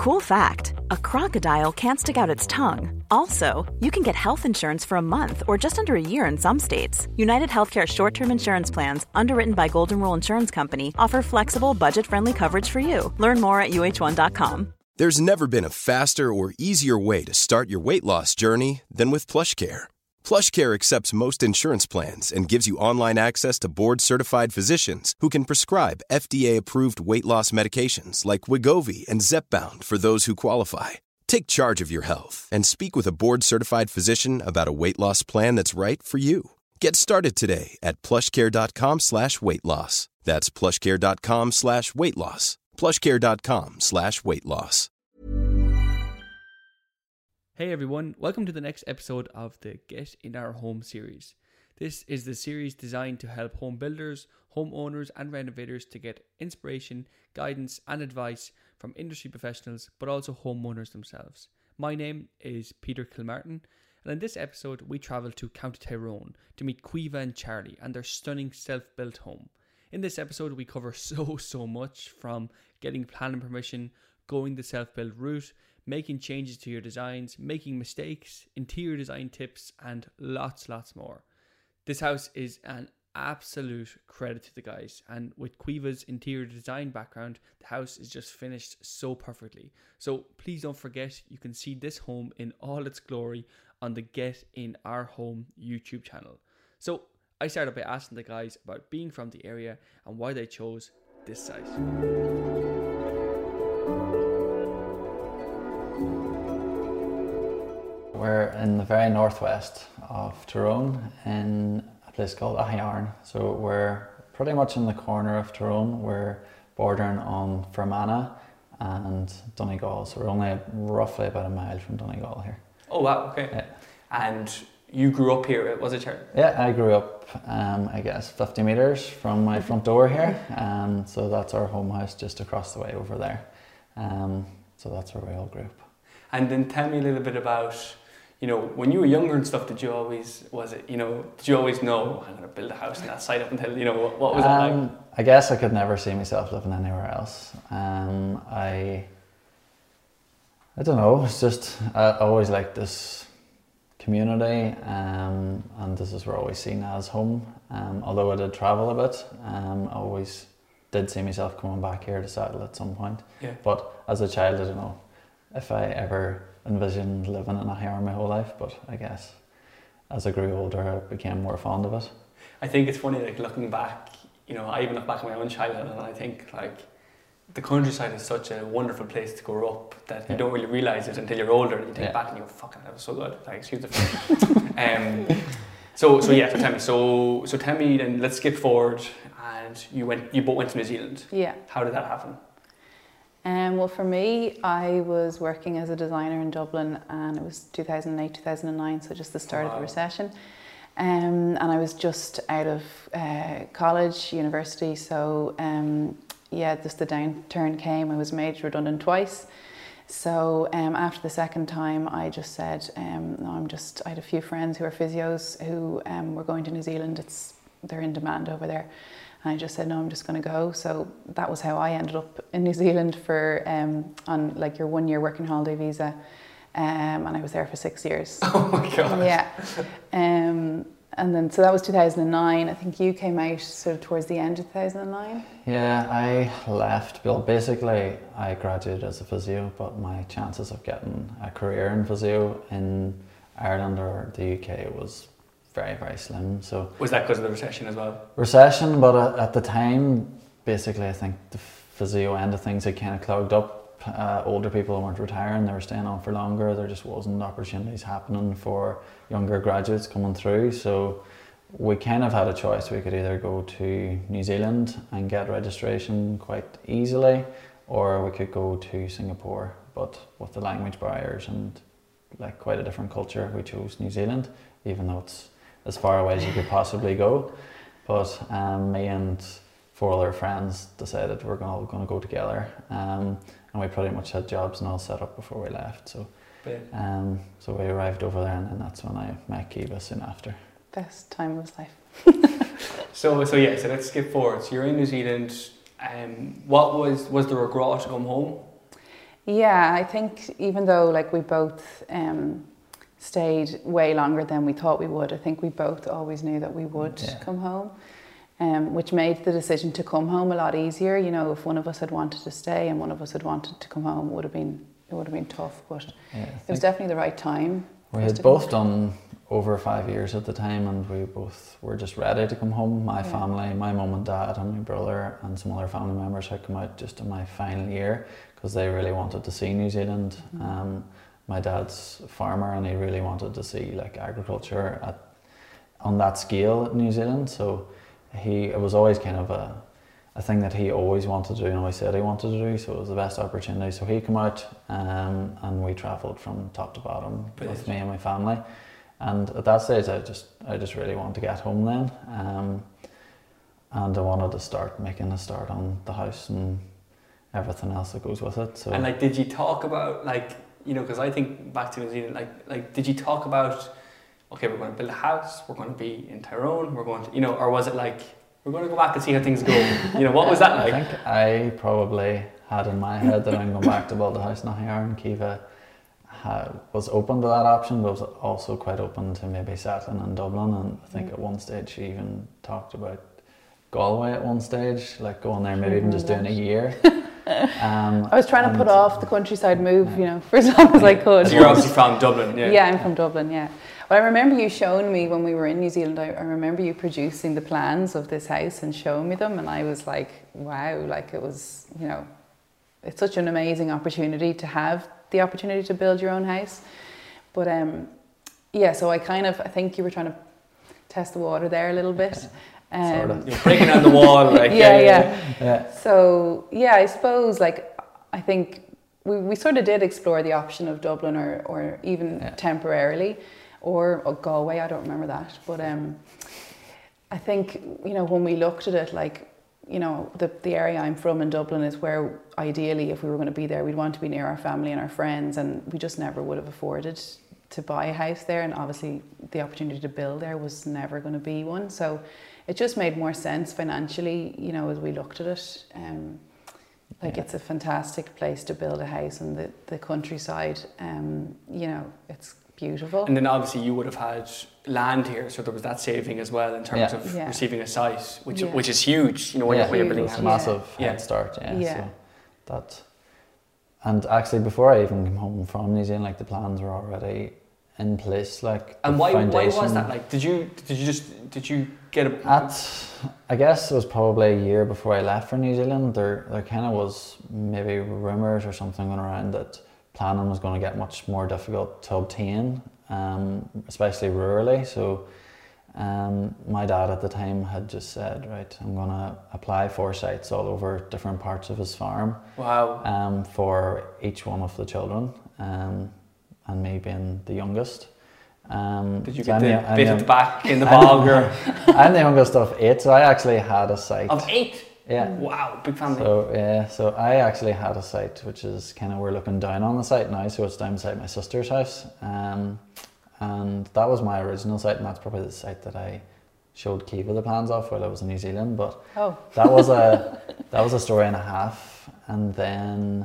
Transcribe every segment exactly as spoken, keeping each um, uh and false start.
Cool fact, a crocodile can't stick out its tongue. Also, you can get health insurance for a month or just under a year in some states. United Healthcare short-term insurance plans, underwritten by Golden Rule Insurance Company, offer flexible, budget-friendly coverage for you. Learn more at U H one dot com. There's never been a faster or easier way to start your weight loss journey than with PlushCare. PlushCare accepts most insurance plans and gives you online access to board-certified physicians who can prescribe F D A-approved weight loss medications like Wegovy and Zepbound for those who qualify. Take charge of your health and speak with a board-certified physician about a weight loss plan that's right for you. Get started today at plushcare.com slash weight loss. That's plushcare.com slash weight loss. plushcare.com slash weight loss. Hey everyone, welcome to the next episode of the Get in Our Home series. This is the series designed to help home builders, homeowners and renovators to get inspiration, guidance and advice from industry professionals, but also homeowners themselves. My name is Peter Kilmartin, and in this episode we travel to County Tyrone to meet Caoimhe and Charlie and their stunning self-built home. In this episode we cover so so much, from getting planning permission, going the self-build route, making changes to your designs, making mistakes, interior design tips, and lots, lots more. This house is an absolute credit to the guys, and with Caoimhe's interior design background, the house is just finished so perfectly. So please don't forget, you can see this home in all its glory on the Get in Our Home YouTube channel. So I started by asking the guys about being from the area and why they chose this site. We're in the very northwest of Tyrone in a place called Aghayarn. So we're pretty much in the corner of Tyrone. We're bordering on Fermanagh and Donegal. So we're only roughly about a mile from Donegal here. Oh wow, okay. Yeah. And you grew up here, was it, Charlie? Yeah, I grew up, um, I guess, fifty metres from my front door here. And so that's our home house just across the way over there. Um, so that's where we all grew up. And then tell me a little bit about, you know, when you were younger and stuff, did you always, was it, you know, did you always know, I'm going to build a house on that site up until, you know, what, what was um, that like? I guess I could never see myself living anywhere else. Um, I, I don't know, it's just, I always liked this community, um, and this is where I always seen as home. Um, although I did travel a bit, um, I always did see myself coming back here to settle at some point. Yeah. But as a child, I don't know if I ever envisioned living in Aghayarn my whole life, but I guess as I grew older I became more fond of it. I think it's funny, like looking back, you know, I even look back at my own childhood and I think like the countryside is such a wonderful place to grow up that you yeah. don't really realise it until you're older and you think yeah. back and you go, fucking, that was so good. Like, excuse the phrase. um, so, so yeah, so tell me, so, so tell me then, let's skip forward, and you went, you both went to New Zealand. Yeah. How did that happen? Um, well, for me, I was working as a designer in Dublin, and it was two thousand eight, two thousand nine, so just the start wow. of the recession. Um, and I was just out of uh, college, university, so um, yeah, just the downturn came. I was made redundant twice. So um, after the second time, I just said, um, no, I'm just, I had a few friends who are physios who um, were going to New Zealand. It's, they're in demand over there. And I just said, no, I'm just going to go. So that was how I ended up in New Zealand for, um, on like your one year working holiday visa. Um, and I was there for six years. Oh my God. Yeah. Um, and then, so that was two thousand nine. I think you came out sort of towards the end of two thousand nine. Yeah, I left. Well, basically, I graduated as a physio, but my chances of getting a career in physio in Ireland or the U K was very, very slim. So was that because of the recession as well? Recession, but at the time, basically, I think the physio end of things had kind of clogged up. Uh, older people weren't retiring, they were staying on for longer. There just wasn't opportunities happening for younger graduates coming through. So we kind of had a choice. We could either go to New Zealand and get registration quite easily, or we could go to Singapore. But with the language barriers and like quite a different culture, we chose New Zealand, even though it's as far away as you could possibly go. But um, me and four other friends decided we're all going to go together. Um, and we pretty much had jobs and all set up before we left. So um, so we arrived over there, and then that's when I met Caoimhe soon after. Best time of his life. so so yeah, so let's skip forward. So you're in New Zealand. Um, what was, was the regret to come home? Yeah, I think even though like we both um, stayed way longer than we thought we would, I think we both always knew that we would yeah. come home, um, which made the decision to come home a lot easier. You know, if one of us had wanted to stay and one of us had wanted to come home, it would have been it would have been tough. But yeah, it was definitely the right time. We had both done over five years at the time, and we both were just ready to come home. My yeah. family, my mum and dad and my brother and some other family members had come out just in my final year because they really wanted to see New Zealand. Mm. Um, my dad's a farmer and he really wanted to see like agriculture at, on that scale at New Zealand. So he, it was always kind of a, a thing that he always wanted to do and always said he wanted to do, so it was the best opportunity. So he came out um, and we travelled from top to bottom Brilliant. With me and my family. And at that stage, I just I just really wanted to get home then, um, and I wanted to start making a start on the house and everything else that goes with it. So and like, did you talk about like you know? Because I think back to New Zealand, like like did you talk about okay, we're going to build a house, we're going to be in Tyrone, we're going to you know, or was it like we're going to go back and see how things go? You know, what was that like? I think I probably had in my head that I'm going back to build a house in Ahir, and Kiva was open to that option, but was also quite open to maybe settling in Dublin. And I think mm. at one stage she even talked about Galway at one stage, like going there, maybe even just doing a year. Um, I was trying to put off the countryside move, yeah. you know, for as long as I could. So you're obviously from Dublin, yeah? Yeah, I'm from Dublin, yeah. But I remember you showing me when we were in New Zealand, I, I remember you producing the plans of this house and showing me them, and I was like, wow, like it was, you know, it's such an amazing opportunity to have the opportunity to build your own house. But um, yeah, so I kind of, I think you were trying to test the water there a little bit. Um, sort of. You're breaking down the wall, like yeah, yeah, yeah, yeah. So yeah, I suppose like I think we, we sort of did explore the option of Dublin or or even yeah. temporarily, or, or Galway. I don't remember that, but um, I think you know when we looked at it, like you know the the area I'm from in Dublin is where ideally if we were going to be there, we'd want to be near our family and our friends, and we just never would have afforded to buy a house there, and obviously the opportunity to build there was never going to be one. So it just made more sense financially, you know, as we looked at it. Um, like yeah. it's a fantastic place to build a house, and the, the countryside, um, you know, it's beautiful. And then obviously you would have had land here, so there was that saving as well in terms yeah. of yeah. receiving a site, which yeah. which is huge, you know, when, yeah. you're, when you're building a house. house. Massive yeah. head start, yeah. yeah. So that, and actually before I even came home from New Zealand, like the plans were already in place, like and why foundation. why was that? Like, did you did you just did you get a at I guess it was probably a year before I left for New Zealand. There there kind of was maybe rumours or something going around that planning was going to get much more difficult to obtain, um, especially rurally. So um, my dad at the time had just said, right, I'm going to apply for sites all over different parts of his farm. Wow. Um, for each one of the children. Um, and me being the youngest. Um, Did you so get the I'm bit the, at the back in the bog? Or? I'm the youngest of eight, so I actually had a site. Of eight? Yeah. Wow, big family. So yeah, so I actually had a site, which is kind of, we're looking down on the site now, so it's down beside my sister's house. Um, and that was my original site, and that's probably the site that I showed Kiva the plans of while I was in New Zealand. But oh. that was a that was a story and a half, and then.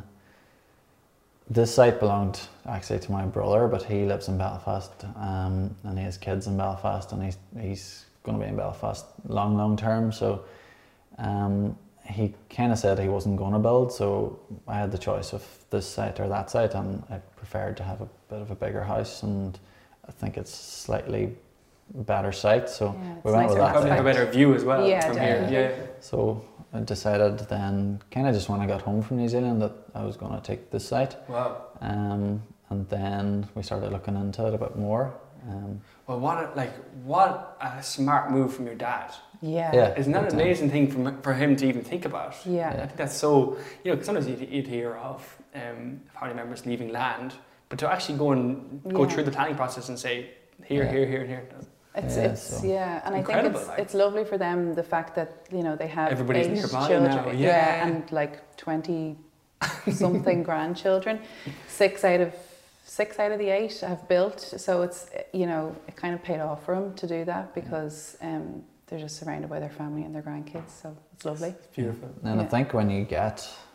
This site belonged actually to my brother, but he lives in Belfast, um, and he has kids in Belfast, and he's he's going to be in Belfast long, long term. So um, he kind of said he wasn't going to build, so I had the choice of this site or that site, and I preferred to have a bit of a bigger house, and I think it's slightly better site, so yeah, we went with that. Probably have a better view as well yeah, from definitely. here. Yeah. So I decided then, kind of just when I got home from New Zealand, that I was going to take this site. Wow. Um, and then we started looking into it a bit more. Um, well, what a, like what a smart move from your dad. Yeah. yeah Isn't that an amazing thing for, for him to even think about? Yeah. I think that's so, you know, 'cause sometimes you'd, you'd hear of um, family members leaving land, but to actually go and go yeah. through the planning process and say, here, yeah. here, here, and here. It's yeah, it's so. yeah, and Incredible, I think it's like. it's lovely for them, the fact that you know they have Everybody's eight nearby children, now, yeah. and like twenty something grandchildren. Six out of six out of the eight have built, so it's you know it kind of paid off for them to do that because um, they're just surrounded by their family and their grandkids, so it's lovely. It's beautiful. And yeah. I think when you get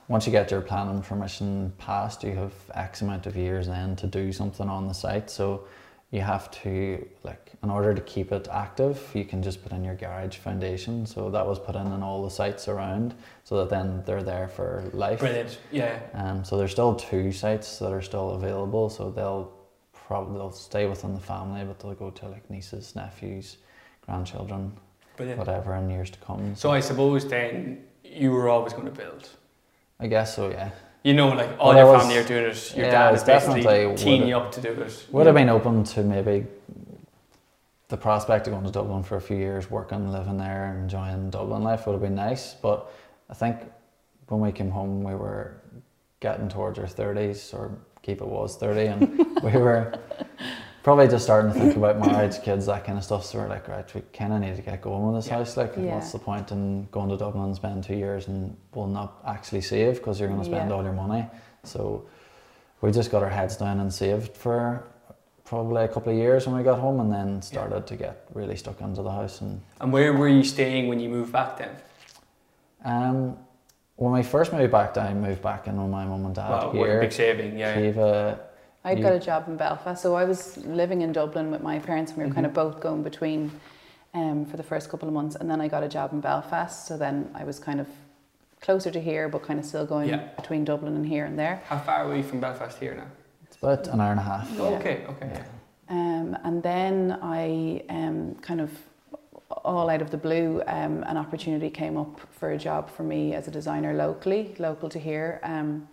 once you get your planning permission passed, you have X amount of years then to do something on the site. So you have to, like, in order to keep it active, you can just put in your garage foundation. So that was put in on all the sites around, so that then they're there for life. Brilliant, yeah. Um, so there's still two sites that are still available. So they'll probably they'll stay within the family, but they'll go to like nieces, nephews, grandchildren, Brilliant. whatever in years to come. So I suppose then you were always going to build. I guess so, yeah. You know, like all Well, your I was- family are doing it. Your yeah, I dad was is basically definitely teeing would- you up to do it. Would have been open to maybe the prospect of going to Dublin for a few years, working, living there, enjoying Dublin life would have been nice. But I think when we came home, we were getting towards our thirties, or keep it was thirty, and we were probably just starting to think about marriage, kids, that kind of stuff. So we're like, right, we kind of need to get going with this Yeah. house. Like, Yeah. what's the point in going to Dublin and spend two years and will not actually save because you're going to spend Yeah. all your money? So we just got our heads down and saved for probably a couple of years when we got home, and then started to get really stuck into the house. And And where were you staying when you moved back then? um, when we first moved back down, moved back in with my mum and dad Wow, what a here. big saving, yeah. Kiva, I'd You- got a job in Belfast, so I was living in Dublin with my parents, and we were kind of Mm-hmm. both going between um, for the first couple of months, and then I got a job in Belfast, so then I was kind of closer to here, but kind of still going Yeah. between Dublin and here and there. How far are we from Belfast here now? it's about an hour and a half. Yeah. Okay, okay. Yeah. Um, and then I um, kind of, all out of the blue, um, an opportunity came up for a job for me as a designer locally, local to here. Um,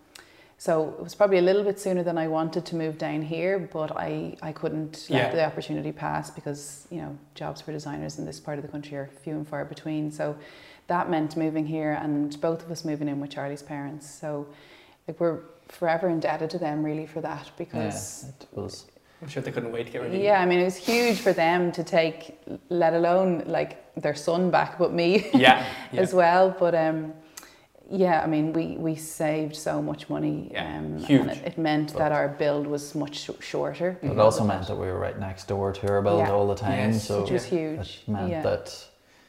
so it was probably a little bit sooner than I wanted to move down here, but I, I couldn't let Yeah. the opportunity pass because, you know, jobs for designers in this part of the country are few and far between. So that meant moving here, and both of us moving in with Charlie's parents. So like, we're forever indebted to them really for that, Yeah, because it was. I'm sure they couldn't wait to get rid of you. yeah, I mean, it was huge for them to take, let alone like their son back, but me Yeah, yeah. as well. But um, yeah, I mean, we, we saved so much money. Yeah, um, huge. And it, it meant that our build was much sh- shorter. It also meant that we were right next door to our build Yeah. all the time. Yes, So Which was it huge. meant Yeah. that,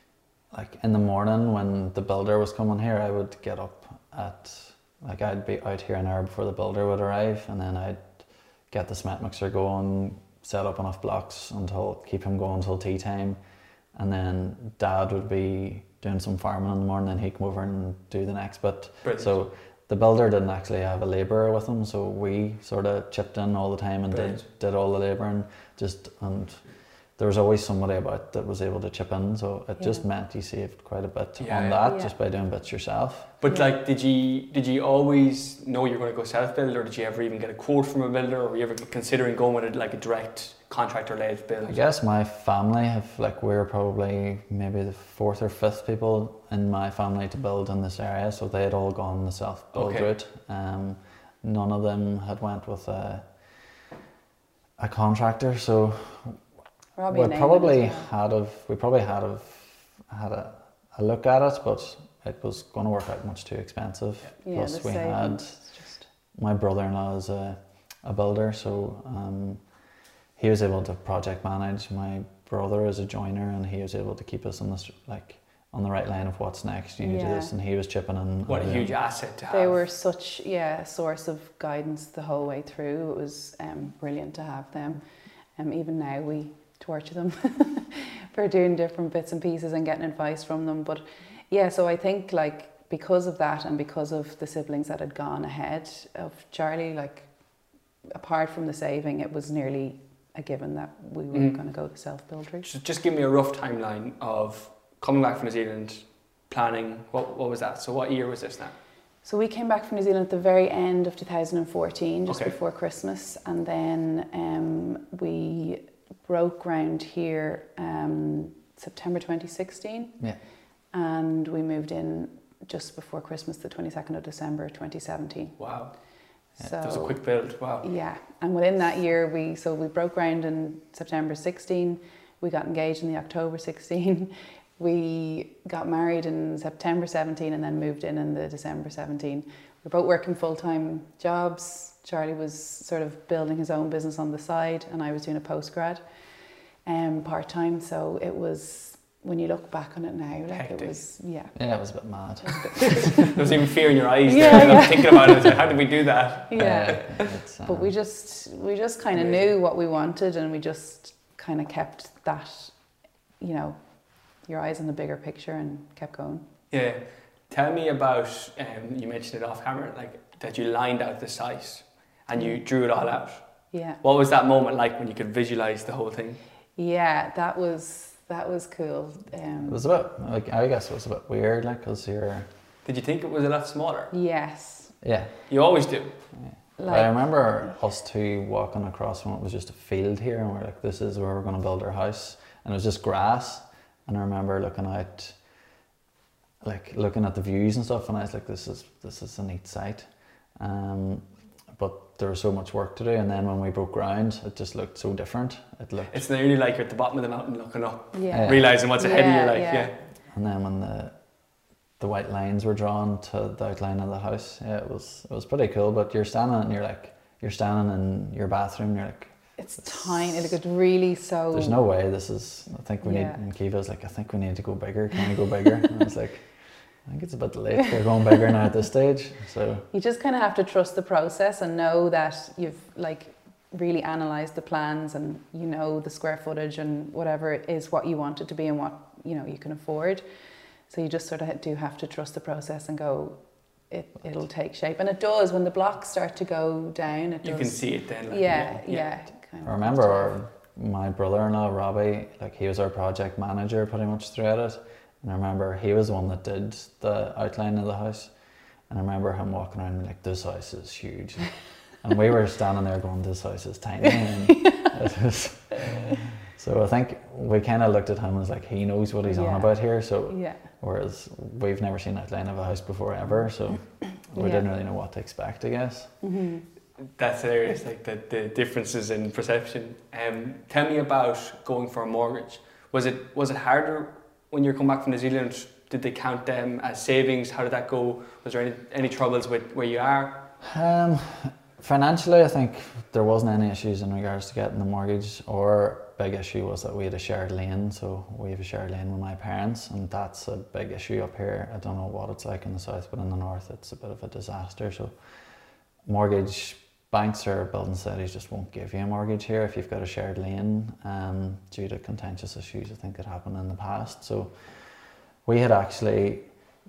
like, in the morning when the builder was coming here, I would get up at, like, I'd be out here an hour before the builder would arrive, and then I'd get the cement mixer going, set up enough blocks until, keep him going until tea time, and then Dad would be doing some farming in the morning, and he'd come over and do the next bit. Brilliant. So the builder didn't actually have a labourer with him, so we sort of chipped in all the time and did, Brilliant. did all the labour, and just, and there was always somebody about that was able to chip in, so it just Yeah. meant you saved quite a bit Yeah, on yeah. that Yeah. just by doing bits yourself. But Yeah. like, did you did you always know you were going to go self-build, or did you ever even get a quote from a builder, or were you ever considering going with it like a direct contractor-led build? I guess my family have, like, we're probably maybe the fourth or fifth people in my family to build in this area, so they had all gone the self-build Okay. route. Um, none of them had went with a, a contractor, so Robbie we and Eamon probably as well. had have we probably had have had a, a look at it, but it was going to work out much too expensive. Yeah, Plus the we had savings, just my brother-in-law is a, a builder, so um, he was able to project manage. My brother is a joiner, and he was able to keep us on this, like, on the right line of what's next. You need to do Yeah. this, and he was chipping in. What a and huge doing- asset to have. They were such, yeah, a source of guidance the whole way through. It was um, brilliant to have them. Um, even now we torture them for doing different bits and pieces and getting advice from them. But yeah, so I think, like, because of that, and because of the siblings that had gone ahead of Charlie, like, apart from the saving, it was nearly a given that we were Mm. going to go the self-build route. Just, just give me a rough timeline of coming back from New Zealand, planning. What what was that? So what year was this now? So we came back from New Zealand at the very end of two thousand fourteen, just Okay. before Christmas, and then um, we broke ground here um, September twenty sixteen, Yeah. and we moved in just before Christmas, the twenty-second of December twenty seventeen. Wow, So that was a quick build. Wow. yeah, and within that year, we so we broke ground in September sixteen. We got engaged in the October sixteen. We got married in September seventeen, and then moved in in the December seventeen. We were both working full-time jobs. Charlie was sort of building his own business on the side, and I was doing a postgrad um, part-time. So it was when you look back on it now, like Hectic. it was, yeah. Yeah, it was a bit mad. There was even fear in your eyes Yeah, there. yeah. I'm thinking about it. I was like, how did we do that? Yeah. Uh, it's, But we um, just we just kind of Amazing. knew what we wanted, and we just kind of kept that, you know, your eyes on the bigger picture and kept going. Yeah. Tell me about, um, you mentioned it off camera, like that you lined out the site and you drew it all out. Yeah. What was that moment like when you could visualize the whole thing? Yeah, that was that was cool. Um, It was a bit, like, I guess it was a bit weird, like, because you're, Did you think it was a lot smaller? yes. yeah. You always do. Like, I remember us two walking across when it was just a field here, and we're like, this is where we're going to build our house. And it was just grass. And I remember looking out, like, looking at the views and stuff, and I was like, this is this is a neat site. Um, but there was so much work to do, and then when we broke ground, it just looked so different. It looked, It's nearly like you're at the bottom of the mountain looking up, yeah. Yeah. realizing what's ahead of you. Yeah, Like, yeah. yeah. and then when the the white lines were drawn to the outline of the house, yeah, it was it was pretty cool. But you're standing, and you're like, you're standing in your bathroom, and you're like, It's tiny. It looked really so. there's no way this is, I think we Yeah. need, and Kiva was like, I think we need to go bigger, can we go bigger? And I was like, I think it's a bit late, we're going bigger now at this stage. So You just kind of have to trust the process and know that you've like really analysed the plans, and you know the square footage and whatever it is what you want it to be and what you know you can afford. So you just sort of do have to trust the process and go, it, it'll take shape. And it does, when the blocks start to go down, it You does. can see it then. Like, Yeah, yeah. kind of I remember our, my brother-in-law, Robbie, like, he was our project manager pretty much throughout it. And I remember he was the one that did the outline of the house. And I remember him walking around and like, this house is huge. And we were standing there going, this house is tiny. And it was, so I think we kind of looked at him and was like, he knows what he's Yeah. on about here. So Yeah. whereas we've never seen outline of a house before ever, so we Yeah. didn't really know what to expect, I guess. Mm-hmm. That's hilarious, like the, the differences in perception. Um, tell me about going for a mortgage. Was it was it harder when you come back from New Zealand? Did they count them as savings? How did that go? Was there any, any troubles with where you are? Um, financially, I think there wasn't any issues in regards to getting the mortgage. Our big issue was that we had a shared lane, so we have a shared lane with my parents, and that's a big issue up here. I don't know what it's like in the south, but in the north it's a bit of a disaster. So mortgage banks or building societies just won't give you a mortgage here if you've got a shared lane, um, due to contentious issues I think that happened in the past. So we had actually,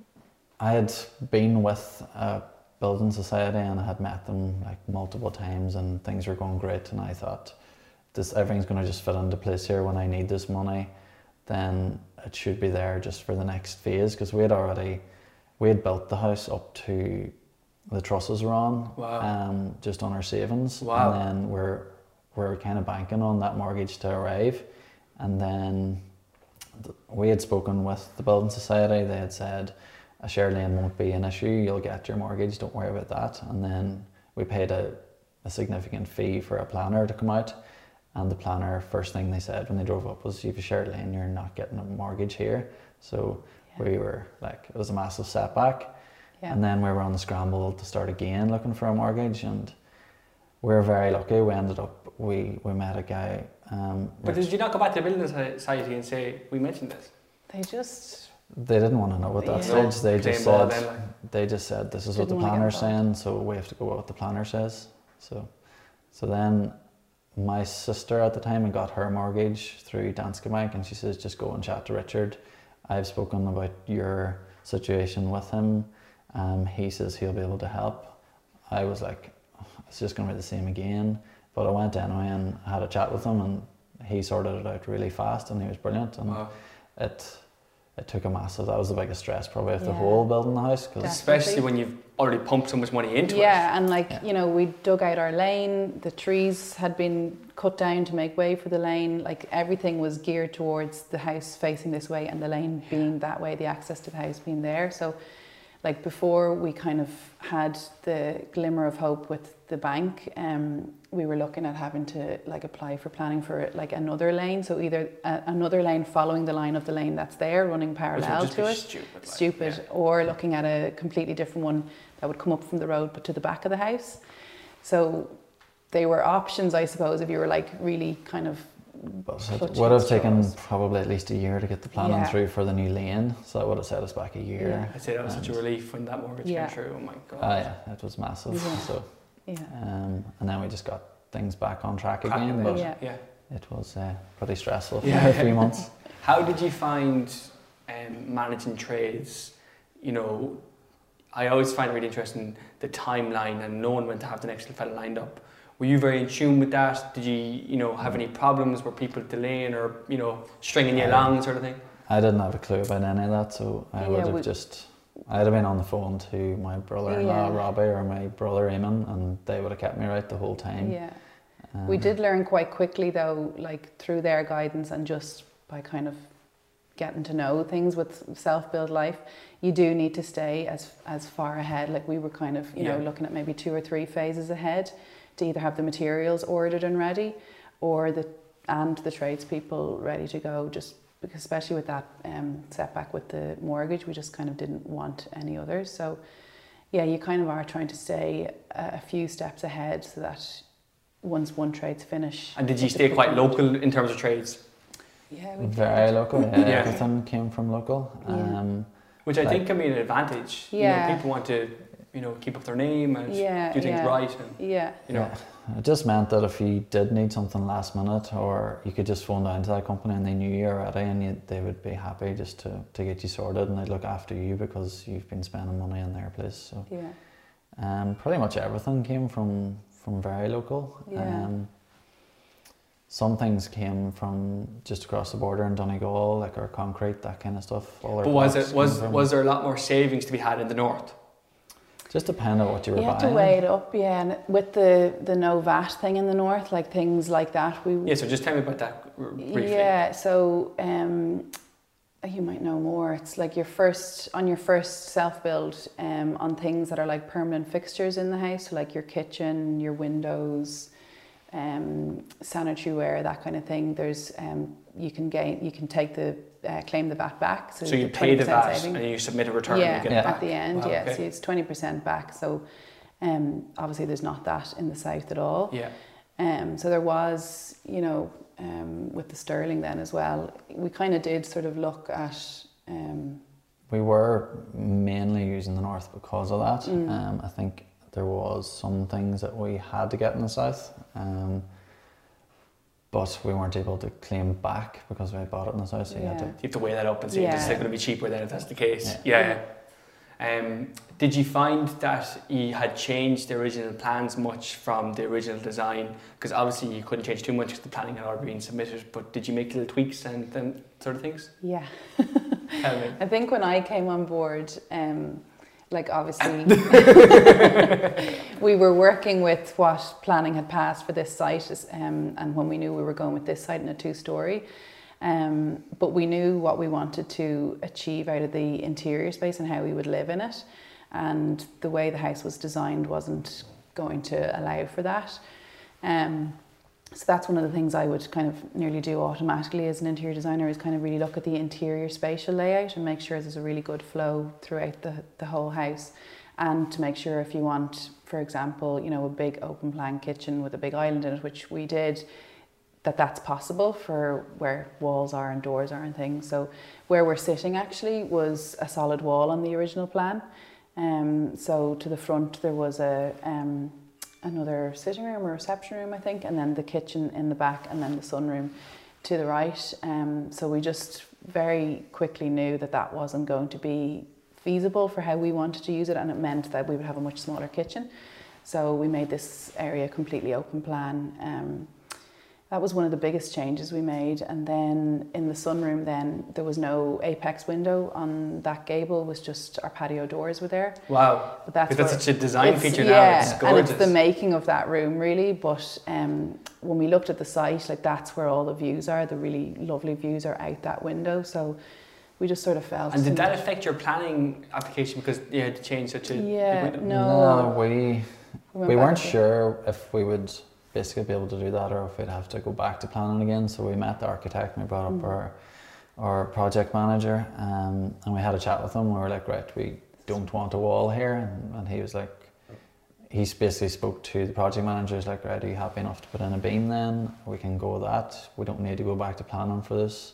I had been with a building society and I had met them like multiple times and things were going great, and I thought, this everything's going to just fit into place here. When I need this money, then it should be there just for the next phase, because we had already, we had built the house up to the trusses were on, Wow. um, just on our savings. Wow. And then we're, we're kind of banking on that mortgage to arrive. And then th- we had spoken with the building society. They had said, a shared lane won't be an issue, you'll get your mortgage, don't worry about that. And then we paid a, a significant fee for a planner to come out. And the planner, first thing they said when they drove up was, you have a shared lane, you're not getting a mortgage here. So Yeah. we were like, it was a massive setback. Yeah. And then we were on the scramble to start again looking for a mortgage, and we were very lucky. We ended up, we, we met a guy. Um, But Rich- did you not go back to the building society and say, we mentioned this? They just they didn't want to know at that Yeah. stage. They Plain just ball said, then, like. they just said, this is what the Didn't wanna get planner's involved. saying, so we have to go with what the planner says. So, so then my sister at the time had got her mortgage through Danske Bank, and she says, just go and chat to Richard. I've spoken about your situation with him. Um, he says he'll be able to help. I was like, it's just going to be the same again. But I went anyway and had a chat with him, and he sorted it out really fast, and he was brilliant. And Wow. it it took a massive, that was the biggest stress probably of the Yeah. whole building the house. Cause Definitely. Especially when you've already pumped so much money into it. Yeah, and like, Yeah. you know, we dug out our lane, the trees had been cut down to make way for the lane, like everything was geared towards the house facing this way and the lane being that way, the access to the house being there. So like before we kind of had the glimmer of hope with the bank, um, we were looking at having to like apply for planning for like another lane. So either a, another lane following the line of the lane that's there, running Which would parallel just to be it. Stupid. like, Stupid, yeah. or looking at a completely different one that would come up from the road but to the back of the house. So they were options, I suppose, if you were like really kind of but it clutching would have taken straws. probably at least a year to get the planning Yeah. through for the new lane, so that would have set us back a year. Yeah. I'd say that was such a And- relief when that mortgage Yeah. came through. Oh my god. Oh yeah, it was massive. Yeah. So, Yeah. um, and then we just got things back on track Cracking again, then. but Yeah. Yeah. it was uh, pretty stressful for Yeah. a few months. How did you find um, managing trades? You know, I always find it really interesting the timeline and knowing when to have the next fella lined up. Were you very in tune with that? Did you, you know, have any problems? Were people delaying or, you know, stringing you Um, along, sort of thing? I didn't have a clue about any of that, so I Yeah, would have we- just, I'd have been on the phone to my brother-in-law Yeah. Robbie or my brother Eamon, and they would have kept me right the whole time. Yeah. Um, We did learn quite quickly though, like through their guidance and just by kind of getting to know things with self-build life, you do need to stay as as far ahead. Like we were kind of, you know, Yeah. looking at maybe two or three phases ahead to either have the materials ordered and ready or the and the tradespeople ready to go, just because especially with that um, setback with the mortgage, we just kind of didn't want any others. So yeah, you kind of are trying to stay a, a few steps ahead so that once one trade's finished. And did you it's a stay quick quite one. local in terms of trades? Yeah, we Very did. local, yeah, Yeah. everything came from local. Yeah. Um, Which I Like- think can be an advantage. You Yeah. know, people want to, you know, keep up their name and Yeah, do things yeah. right. And, Yeah, you know, yeah. It just meant that if you did need something last minute, or you could just phone down to that company and they knew you already, and you, they would be happy just to, to get you sorted, and they'd look after you because you've been spending money in their place. So yeah, um, pretty much everything came from, from very local. Yeah. Um, some things came from just across the border in Donegal, like our concrete, that kind of stuff. All our but was blocks it came was from- was there a lot more savings to be had in the north? Just depended on what you were you had buying. to weigh it up, yeah. And with the the no V A T thing in the north, like things like that, we Yeah, so just tell me about that r- briefly. yeah. So um, you might know more. It's like your first on your first self build um, on things that are like permanent fixtures in the house, so like your kitchen, your windows, um, sanitary ware, that kind of thing. There's um, you can gain, you can take the uh, claim the V A T back. So, So you get pay the V A T saving. and you submit a return Yeah, and you get Yeah. it back. at the end, Wow, yeah. okay. So it's twenty percent back. So um, obviously there's not that in the south at all. Yeah. Um, so there was, you know, um, with the sterling then as well, we kind of did sort of look at. Um, We were mainly using the north because of that. Mm. Um, I think there was some things that we had to get in the south, um, but we weren't able to claim back because we bought it in the south. So you had Yeah. You have to weigh that up and see if it's Yeah. going to be cheaper then if that's the case. Yeah. Yeah. Um, did you find that you had changed the original plans much from the original design? Because obviously you couldn't change too much because the planning had already been submitted, but did you make little tweaks and then sort of things? yeah. Tell me. I think when I came on board, um, like obviously we were working with what planning had passed for this site, um, and when we knew we were going with this site in a two-storey, um, but we knew what we wanted to achieve out of the interior space and how we would live in it, and the way the house was designed wasn't going to allow for that. Um, So that's one of the things I would kind of nearly do automatically as an interior designer, is kind of really look at the interior spatial layout and make sure there's a really good flow throughout the, the whole house. And to make sure if you want, for example, you know, a big open plan kitchen with a big island in it, which we did, that that's possible for where walls are and doors are and things. So where we're sitting actually was a solid wall on the original plan. Um, so to the front there was a... Um, another sitting room or reception room, I think, and then the kitchen in the back, and then the sunroom to the right. Um, so we just very quickly knew that that wasn't going to be feasible for how we wanted to use it, and it meant that we would have a much smaller kitchen. So we made this area completely open plan. Um, that was one of the biggest changes we made. And then in the sunroom then, there was no apex window on that gable, it was just our patio doors were there. Wow. But that's, Because that's where- such a design it's- feature yeah, now. It's and gorgeous. it's the making of that room really. But um, when we looked at the site, like that's where all the views are. The really lovely views are out that window. So we just sort of felt. And did that affect your planning application because you had to change such a Yeah, big window? no. No, we went we back weren't to- sure if we would basically be able to do that or if we'd have to go back to planning again. So we met the architect and we brought up Mm. our our project manager, um, and we had a chat with him. We were like, right, we don't want a wall here, and, and he was like, he basically spoke to the project manager. He's like, right, are you happy enough to put in a beam then? We can go with that. We don't need to go back to planning for this.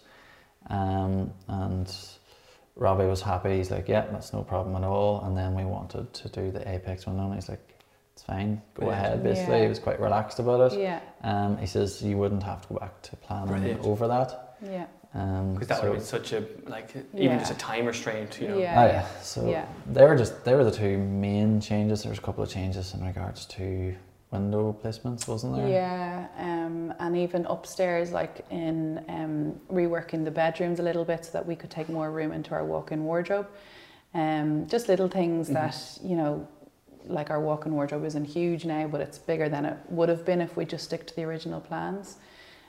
Um, and Robbie was happy. He's like, yeah, that's no problem at all. And then we wanted to do the apex window, and he's like, it's fine, go Brilliant. ahead, basically. Yeah. He was quite relaxed about it. Yeah. Um, he says you wouldn't have to go back to planning Brilliant. over that. Yeah. Um, because that so, would have been such a, like, even yeah. just a time restraint, you know. Yeah. Oh yeah, so yeah. they were just, they were the two main changes. There was a couple of changes in regards to window placements, wasn't there? Yeah, um, and even upstairs, like in um, reworking the bedrooms a little bit so that we could take more room into our walk-in wardrobe. Um, just little things mm-hmm. that, you know, like our walk-in wardrobe isn't huge now, but it's bigger than it would have been if we just stick to the original plans.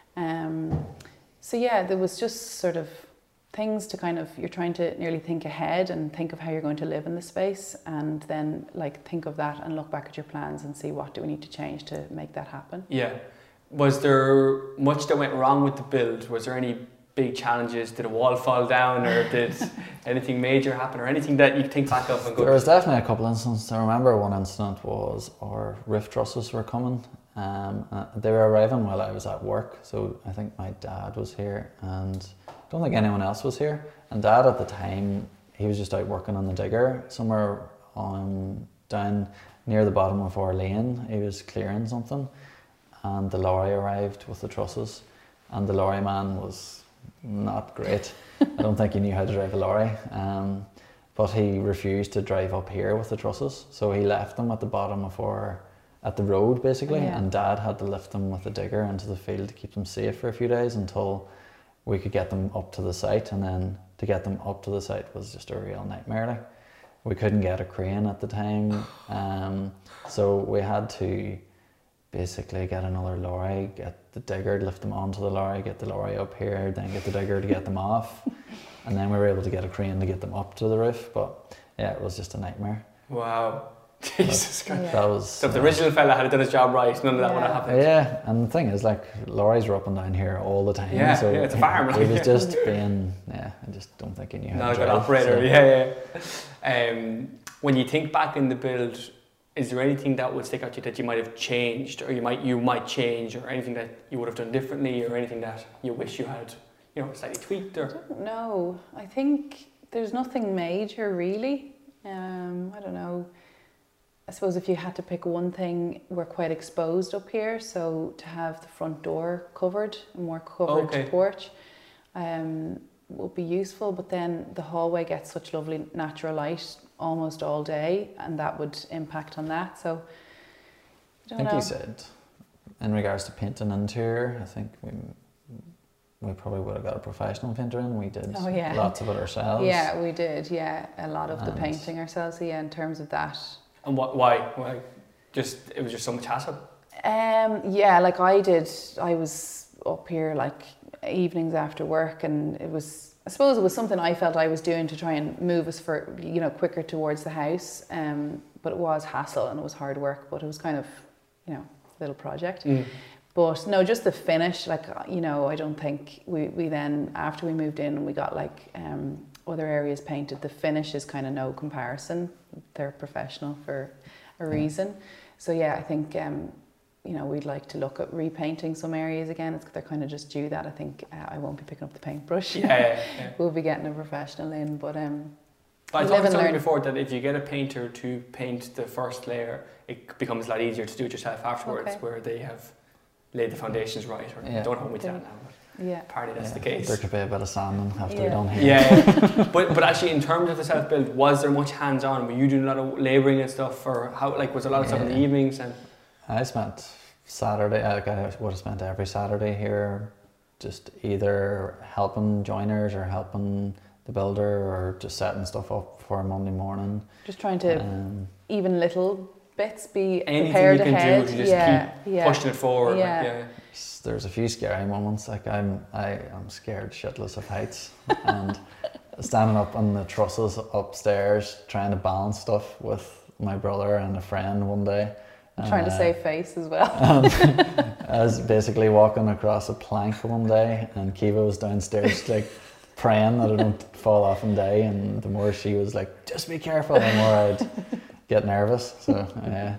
Um, so yeah, there was just sort of things to kind of, you're trying to nearly think ahead and think of how you're going to live in the space, and then like think of that and look back at your plans and see what do we need to change to make that happen. Yeah. Was there much that went wrong with the build? Was there any big challenges? Did a wall fall down, or did anything major happen, or anything that you think back of and go? There was definitely a couple of incidents. I remember one incident was our roof trusses were coming. Um, uh, they were arriving while I was at work, so I think my dad was here, and I don't think anyone else was here. And Dad at the time, he was just out working on the digger somewhere on down near the bottom of our lane. He was clearing something, and the lorry arrived with the trusses, and the lorry man was not great. I don't think he knew how to drive a lorry, um, but he refused to drive up here with the trusses, so he left them at the bottom of our, at the road basically, yeah. and Dad had to lift them with the digger into the field to keep them safe for a few days until we could get them up to the site. And then to get them up to the site was just a real nightmare. Like, we couldn't get a crane at the time, um, so we had to basically get another lorry, get the digger, lift them onto the lorry, get the lorry up here, then get the digger to get them off, and then we were able to get a crane to get them up to the roof. But yeah, it was just a nightmare. Wow. Jesus Christ. Yeah. That was, so if the original fella had done his job right, none of that yeah. would have happened. Yeah, and the thing is, like, lorries were up and down here all the time. Yeah, so yeah, it's a farm. He was just being, yeah, I just don't think he knew how Not to a drive. good operator, so. yeah, yeah. Um, when you think back in the build, is there anything that would stick out to you that you might have changed, or you might you might change, or anything that you would have done differently, or anything that you wish you had, you know, slightly tweaked? Or? I don't know. I think there's nothing major really. Um, I don't know. I suppose if you had to pick one thing, we're quite exposed up here, so to have the front door covered, a more covered okay. porch, um, would be useful. But then the hallway gets such lovely natural light almost all day, and that would impact on that. So I, don't I think know. he said, in regards to painting interior, I think we we probably would have got a professional painter in. We did oh, yeah. lots of it ourselves. Yeah, we did. Yeah, a lot of the And painting ourselves. So yeah, in terms of that. And what? Why? Why? Just it was just so much hassle. Um, yeah, like I did. I was up here like evenings after work, and it was. I suppose it was something I felt I was doing to try and move us for you know quicker towards the house. Um, but it was hassle and it was hard work. But it was kind of, you know, a little project. Mm. But no, just the finish. Like you know, I don't think we we then after we moved in and we got like um. other areas painted, the finish is kind of no comparison. They're professional for a reason. So yeah, I think um, you know we'd like to look at repainting some areas again. It's, they're kind of just due that. I think uh, I won't be picking up the paintbrush. Yeah, yeah, yeah. We'll be getting a professional in, but um. But I thought you told me before that if you get a painter to paint the first layer, it becomes a lot easier to do it yourself afterwards, Okay. where they have laid the foundations right. Or Yeah. don't hold me to that now. Yeah. Apparently that's Yeah, the case. There could be a bit of sanding have to Yeah. be done here. Yeah, yeah. but but actually, in terms of the self build, was there much hands on? Were you doing a lot of labouring and stuff, or how? Like, was there a lot of stuff in the Yeah. evenings? And I spent Saturday, like I would have spent every Saturday here, just either helping joiners or helping the builder, or just setting stuff up for Monday morning. Just trying to Um, even little bits be anything prepared you can ahead. do to just yeah, keep yeah. pushing it forward. Yeah. Like, yeah. there's a few scary moments. Like I'm, I am scared shitless of heights, and standing up on the trusses upstairs trying to balance stuff with my brother and a friend one day. And, Trying to uh, save face as well. um, I was basically walking across a plank one day, and Kiva was downstairs like praying that I don't fall off and die. And the more she was like, "Just be careful," the more I'd get nervous. So yeah,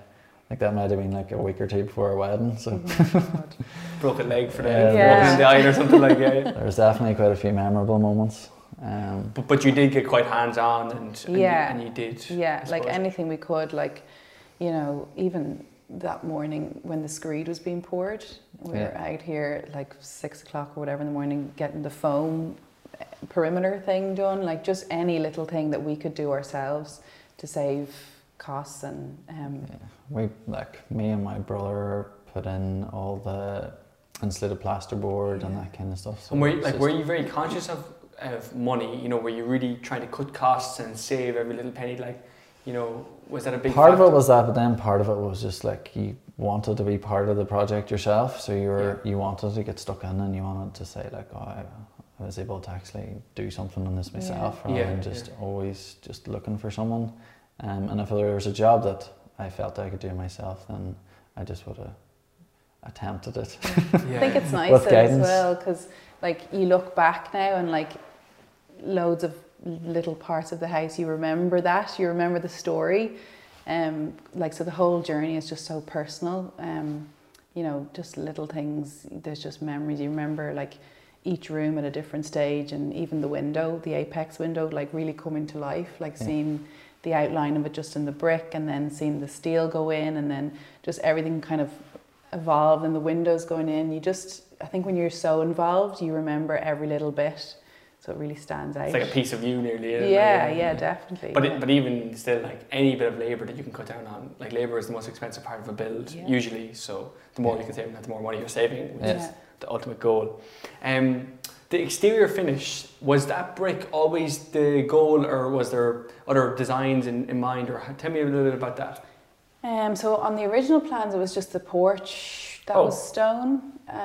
like that might have been like a week or two before our wedding. So Oh Broke a leg for the Yeah. Yeah. walking in the eye or something like that. there was definitely quite a few memorable moments. Um, But, but you did get quite hands-on and, and, Yeah. you, and you did. Yeah, I like suppose. anything we could, like, you know, even that morning when the screed was being poured, we were Yeah. out here like six o'clock or whatever in the morning getting the foam perimeter thing done, like just any little thing that we could do ourselves to save costs and um, yeah. We, like me and my brother put in all the insulated plasterboard and Yeah. that kind of stuff. So And were you, it's like, just- were you very conscious of, of money? You know, were you really trying to cut costs and save every little penny? Like, you know, was that a big part of factor? it was that, but then part of it was just like you wanted to be part of the project yourself. So you were you wanted to get stuck in and you wanted to say like, oh, I, I was able to actually do something on this myself, rather Yeah, than just yeah. always just looking for someone. Um, and if there was a job that I felt I could do myself, then I just would have attempted it. Yeah. I think it's nice With as guidance. well because like you look back now and like loads of little parts of the house you remember that you remember the story, um like so the whole journey is just so personal. Um you know, just little things, there's just memories you remember, like each room at a different stage, and even the window, the apex window, like really coming to life, like Yeah. seeing the outline of it just in the brick and then seeing the steel go in and then just everything kind of evolve and the windows going in. You just, I think when you're so involved, you remember every little bit, so it really stands out. It's like a piece of you nearly. isn't it? yeah, yeah, definitely. But yeah. it, but even still, like any bit of labour that you can cut down on, like labour is the most expensive part of a build Yeah. usually. So the more you can save on that, the more money you're saving, which Yeah. is the ultimate goal. Um, the exterior finish, was that brick always the goal, or was there other designs in, in mind? Or tell me a little bit about that. Um, so on the original plans, it was just the porch that Oh. was stone,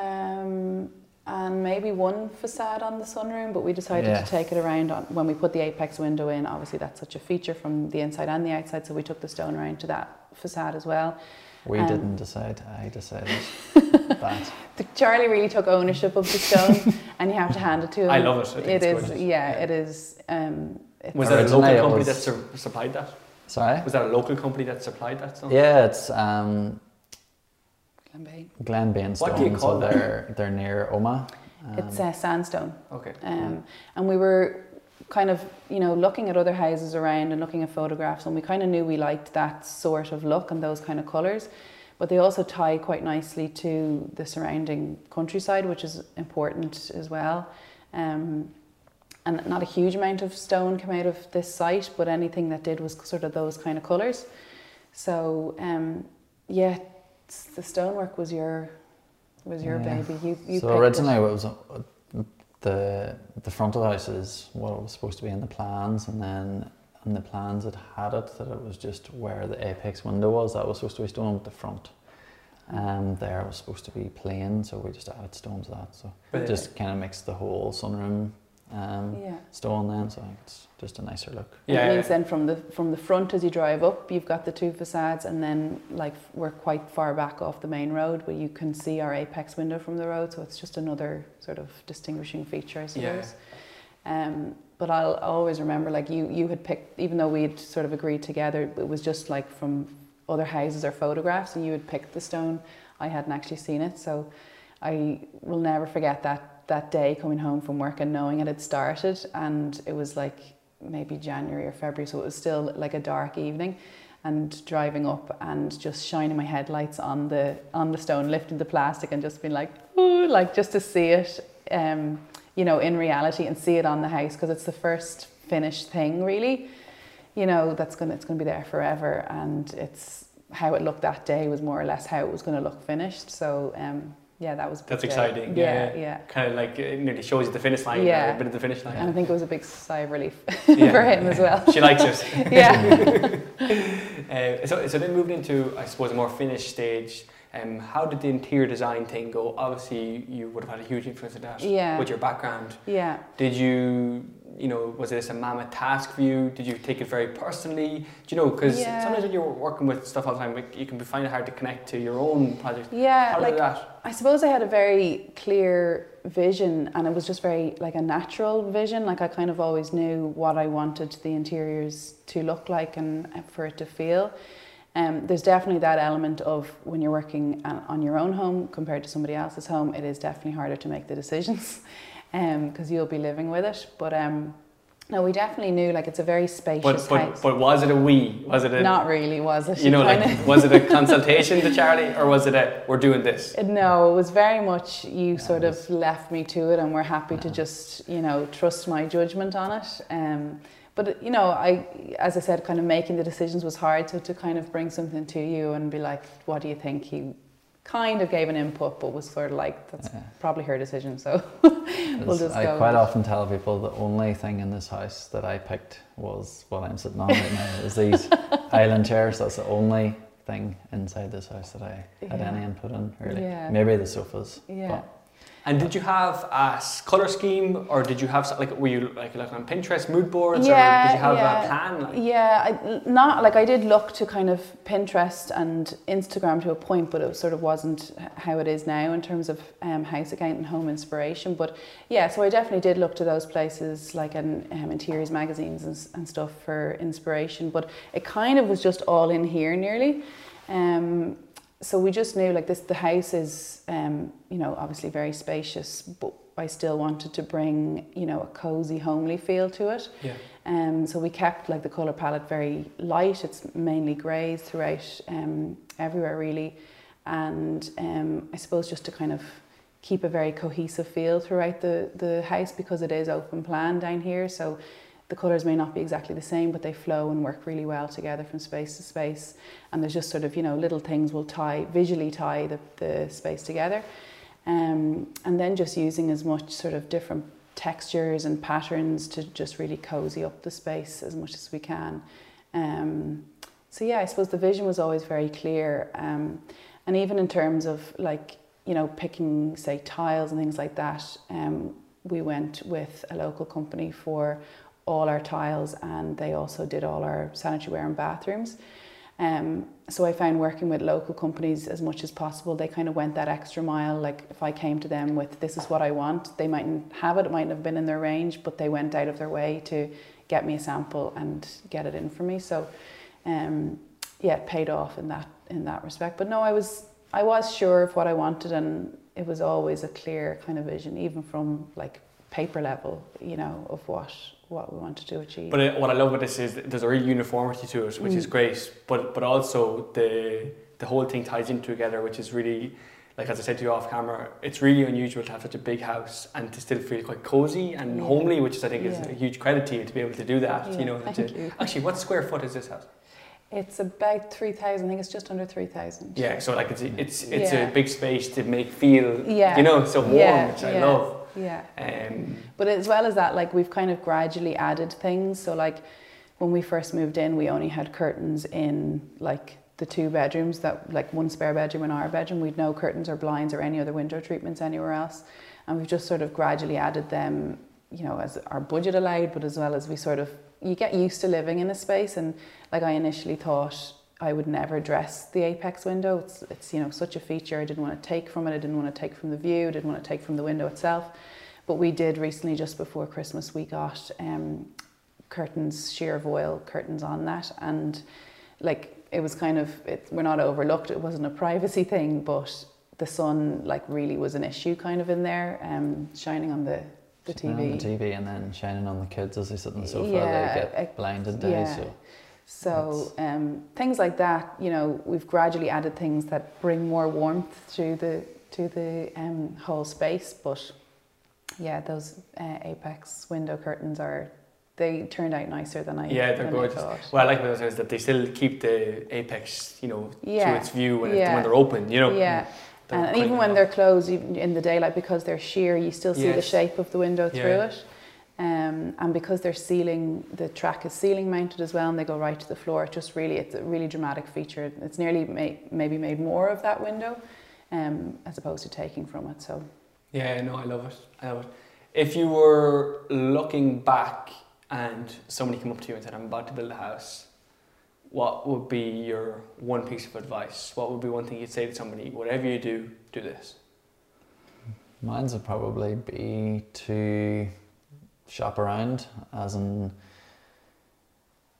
um, and maybe one facade on the sunroom. But we decided Yeah. to take it around on, when we put the apex window in. Obviously, that's such a feature from the inside and the outside, so we took the stone around to that facade as well. We Um, didn't decide, I decided that. The- Charlie really took ownership of the stone, and you have to hand it to him. I love it. I think It it's is, gorgeous. yeah, Yeah. it is. Um, it's Was that a Originally local it company was- that sur- supplied that? Sorry? Was that a local company that supplied that stone? Yeah, it's um, Glenbeigh. Glenbeigh What do you Stone, call so that? they're, they're near Oma. Um, It's uh, sandstone. Okay. Um, and we were kind of, you know, looking at other houses around and looking at photographs, and we kind of knew we liked that sort of look and those kind of colours. But they also tie quite nicely to the surrounding countryside, which is important as well. Um, and not a huge amount of stone came out of this site, but anything that did was sort of those kind of colours. So um, yeah, it's- the stonework was your was your Yeah. baby. You, you so picked originally it. it was uh, the the front of the house is what was supposed to be in the plans, and then in the plans it had it that it was just where the apex window was. That was supposed to be stone with the front. Um, there was supposed to be plain, so we just added stone to that. So But it just kind of makes the whole sunroom um, Yeah. stone then. So I think it's just a nicer look. And Yeah. it means then from the from the front as you drive up, you've got the two facades, and then like we're quite far back off the main road, but you can see our apex window from the road, so it's just another sort of distinguishing feature, I suppose. Um, but I'll always remember, like you you had picked, even though we'd sort of agreed together, it was just like from other houses or photographs, and you had picked the stone. I hadn't actually seen it, so I will never forget that that day coming home from work and knowing it had started, and it was like maybe January or February, so it was still like a dark evening, and driving up and just shining my headlights on the on the stone, lifting the plastic and just being like, ooh, like just to see it, um, you know, in reality, and see it on the house, because it's the first finished thing really, you know, that's gonna it's gonna be there forever, and it's how it looked that day was more or less how it was gonna look finished. So um, yeah, that was a big That's day. exciting. Yeah, Yeah. yeah. Kind of like it nearly shows you the finish line. Yeah. or a bit of the finish line. And I think it was a big sigh of relief Yeah. for him as well. She likes it. Yeah. Uh, so, so then moved into, I suppose, a more finished stage. Um, how did the interior design thing go? Obviously, you would have had a huge influence in that Yeah. with your background. Yeah. Did you, you know, was this a mammoth task for you? Did you take it very personally? Do you know, because Yeah. sometimes when you're working with stuff all the time, like, you can find it hard to connect to your own project. Yeah, How like did that? I suppose I had a very clear vision, and it was just very like a natural vision. Like I kind of always knew what I wanted the interiors to look like and for it to feel. Um, there's definitely that element of when you're working on your own home compared to somebody else's home, it is definitely harder to make the decisions because um, you'll be living with it. But um, no, we definitely knew like it's a very spacious but, but, house. But was it a we? Was it a, Not really, was it? You know, like was it a consultation to Charlie, or was it a we're doing this? No, it was very much you yeah, sort of left me to it, and we're happy yeah. to just you know trust my judgment on it. Um, But, you know, I, as I said, kind of making the decisions was hard. So to kind of bring something to you and be like, what do you think? He kind of gave an input, but was sort of like, that's yeah. probably her decision. So we'll just I go. I quite often tell people the only thing in this house that I picked was what I'm sitting on right now, is these island chairs. That's the only thing inside this house that I had yeah. any input in, really. Yeah. Maybe the sofas. Yeah. But And did you have a colour scheme, or did you have like were you like like on Pinterest mood boards, yeah, or did you have yeah. a plan? Like? Yeah, I, not like I did look to kind of Pinterest and Instagram to a point, but it sort of wasn't how it is now in terms of um, house account and home inspiration. But yeah, so I definitely did look to those places like in um, interiors magazines and, and stuff for inspiration. But it kind of was just all in here nearly. Um, So we just knew like this, the house is, um, you know, obviously very spacious, but I still wanted to bring, you know, a cozy, homely feel to it. Yeah. Um, so we kept like the colour palette very light. It's mainly greys throughout, um, everywhere really. And um, I suppose just to kind of keep a very cohesive feel throughout the, the house, because it is open plan down here. So the colours may not be exactly the same, but they flow and work really well together from space to space. And there's just sort of, you know, little things will tie, visually tie the, the space together. Um, and then just using as much sort of different textures and patterns to just really cozy up the space as much as we can. Um, so yeah, I suppose the vision was always very clear. Um, and even in terms of like, you know, picking, say, tiles and things like that, um, we went with a local company for all our tiles, and they also did all our sanitary ware and bathrooms. Um, so I found working with local companies as much as possible, they kind of went that extra mile. Like if I came to them with this is what I want, they mightn't have it, it mightn't have been in their range, but they went out of their way to get me a sample and get it in for me. So um, yeah, it paid off in that in that respect. But no, I was I was sure of what I wanted, and it was always a clear kind of vision, even from like paper level, you know, of what what we wanted to achieve. But it, what I love about this is there's a real uniformity to it, which mm. is great. But but also the the whole thing ties in together, which is really, like as I said to you off camera, it's really unusual to have such a big house and to still feel quite cozy and yeah. homely, which is I think yeah. is a huge credit to you to be able to do that. Yeah, you know, thank to, you. Actually, what square foot is this house? It's about three thousand. I think it's just under three thousand. Yeah, so like it's it's it's yeah. a big space to make feel, yeah. you know, so warm, yeah, which yeah. I love. Yeah. Um, but as well as that, like we've kind of gradually added things. So like when we first moved in, we only had curtains in like the two bedrooms, that like one spare bedroom in our bedroom. We'd no curtains or blinds or any other window treatments anywhere else. And we've just sort of gradually added them, you know, as our budget allowed, but as well as we sort of, you get used to living in a space. And like I initially thought I would never dress the apex window. It's, it's you know, such a feature I didn't want to take from it. I didn't want to take from the view. I didn't want to take from the window itself. But we did recently, just before Christmas, we got um, curtains, sheer voile curtains on that. And like, it was kind of, it, we're not overlooked. It wasn't a privacy thing, but the sun like really was an issue kind of in there, um, shining on the, the T V. On the T V and then shining on the kids as they sit on the sofa, yeah, they get blinded days. Yeah. So, so um, things like that, you know, we've gradually added things that bring more warmth to the, to the um, whole space. But yeah, those uh, Apex window curtains are, they turned out nicer than I Yeah, they're than gorgeous. I thought. What I like about those is that they still keep the apex, you know, yeah. to its view when, yeah. it, when they're open, you know. Yeah. And, and even when off. they're closed, even in the daylight, because they're sheer, you still see yes. the shape of the window through yeah. it. Um, and because they're ceiling, the track is ceiling mounted as well, and they go right to the floor. It just really, it's a really dramatic feature. It's nearly made, maybe made more of that window, um, as opposed to taking from it. So. Yeah, no, I love it. I love it. If you were looking back and somebody came up to you and said, I'm about to build a house, what would be your one piece of advice? What would be one thing you'd say to somebody? Whatever you do, do this. Mine's would probably be to shop around, as in